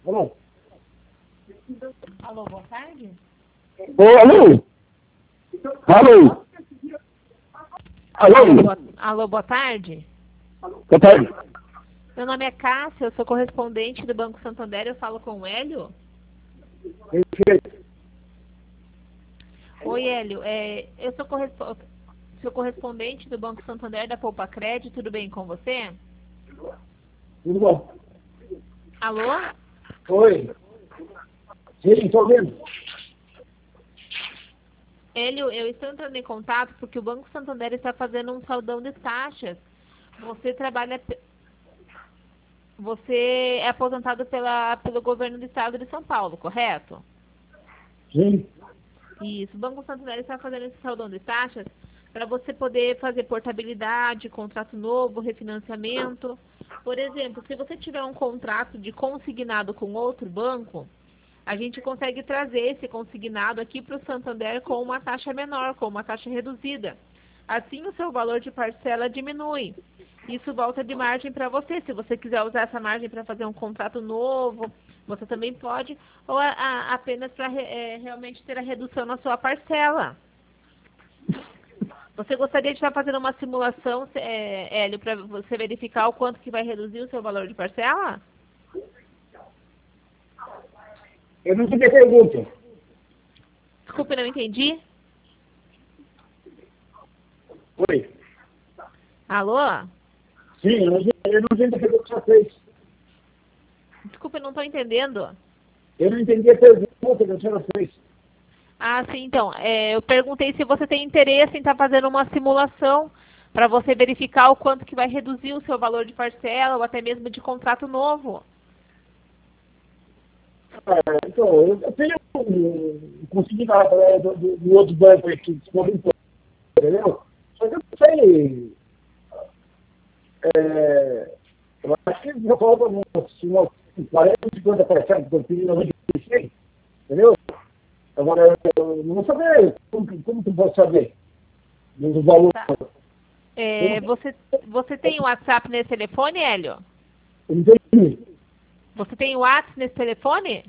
Alô? Alô, boa tarde? Ô, alô? Alô? Alô? Alô, boa tarde? Boa tarde. Meu nome é Cássia, eu sou correspondente do Banco Santander, eu falo com o Hélio. Oi, Hélio, eu sou correspondente do Banco Santander da Poupa Crédito, tudo bem com você? Tudo bom? Alô? Oi. Sim, estou ouvindo. Hélio, eu estou entrando em contato porque o Banco Santander está fazendo um saldão de taxas. Você é aposentado pelo governo do estado de São Paulo, correto? Sim. Isso. O Banco Santander está fazendo esse saldão de taxas para você poder fazer portabilidade, contrato novo, refinanciamento. Por exemplo, se você tiver um contrato de consignado com outro banco, a gente consegue trazer esse consignado aqui para o Santander com uma taxa menor, com uma taxa reduzida. Assim, o seu valor de parcela diminui. Isso volta de margem para você. Se você quiser usar essa margem para fazer um contrato novo, você também pode, ou apenas para realmente ter a redução na sua parcela. Você gostaria de estar fazendo uma simulação, Hélio, para você verificar o quanto que vai reduzir o seu valor de parcela? Eu não entendi a pergunta. Desculpe, não entendi. Oi. Alô? Sim, eu não entendi a pergunta que você fez. Desculpe, não estou entendendo. Eu não entendi a pergunta que a senhora fez. Ah, sim, então. Eu perguntei se você tem interesse em estar fazendo uma simulação para você verificar o quanto que vai reduzir o seu valor de parcela ou até mesmo de contrato novo. Então, eu tenho consegui nada do outro banco aí que comentou, entendeu? Só que eu não sei. Eu acho que já falta uns 40, 50% do PIB 96, entendeu? Agora, eu não vou saber. Como que eu posso saber? Do valor. Tá. Você tem WhatsApp nesse telefone, Hélio? Eu não entendi. Você tem WhatsApp nesse telefone?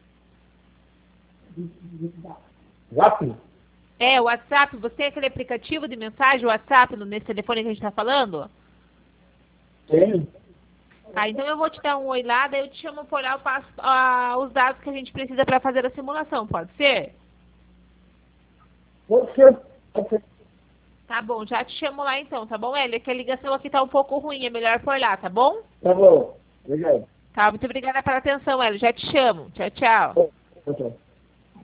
Zap? O WhatsApp. Você tem aquele aplicativo de mensagem, WhatsApp, nesse telefone que a gente está falando? Tem. Tá, então eu vou te dar um oi lá, daí eu te chamo por lá, eu passo os dados que a gente precisa para fazer a simulação, pode ser? Pode ser. Pode ser. Tá bom, já te chamo lá então, tá bom, Hélio? É que a ligação aqui tá um pouco ruim, é melhor por lá, tá bom? Tá bom. Obrigado. Tá, muito obrigada pela atenção, Hélio. Já te chamo. Tchau, tchau. Tchau, tchau.